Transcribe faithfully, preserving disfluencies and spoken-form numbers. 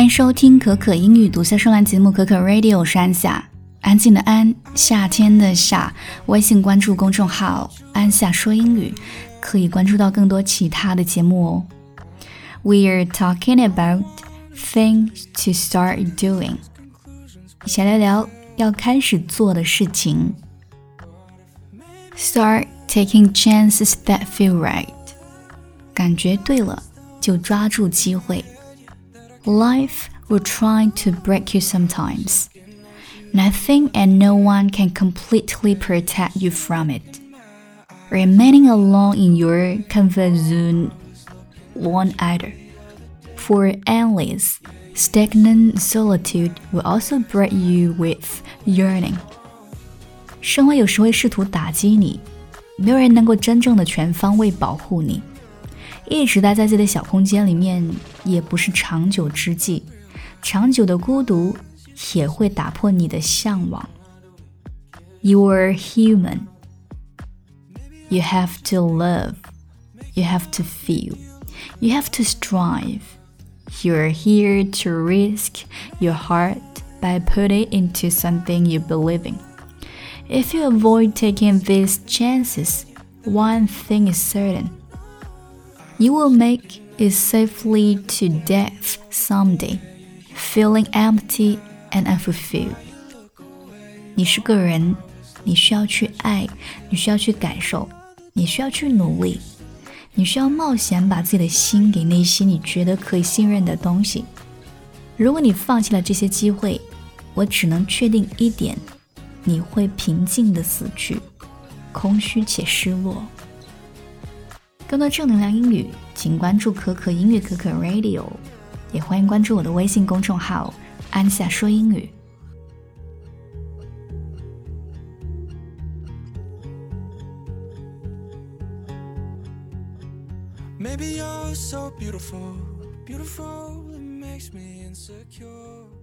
迎收听可可英语读写说栏节目可可 Radio 是安夏，安静的安，夏天的夏。微信关注公众号安夏说英语，可以关注到更多其他的节目哦。We are talking about things to start doing， 一起来聊聊要开始做的事情。Start taking chances that feel right， 感觉对了就抓住机会。Life will try to break you sometimes. Nothing and no one can completely protect you from it. Remaining alone in your comfort zone won't either. For endless, stagnant solitude will also break you with yearning. 生活有时会试图打击你，没有人能够真正的全方位保护你。一直待在自己的小空间里面也不是长久之计，长久的孤独也会打破你的向往。 You are human. You have to love. You have to feel. You have to strive. You're here to risk your heart by putting it into something you believe in. If you avoid taking these chances, one thing is certain.You will make it safely to death someday, feeling empty and unfulfilled. 你是个人，你需要去爱，你需要去感受，你需要去努力，你需要冒险把自己的心给那些你觉得可以信任的东西。如果你放弃了这些机会，我只能确定一点，你会平静地死去，空虚且失落。更多正能量英语，请关注可可音乐可可 Radio， 也欢迎关注我的微信公众号安夏说英语。 Maybe you're so beautiful, beautiful, it makes me insecure.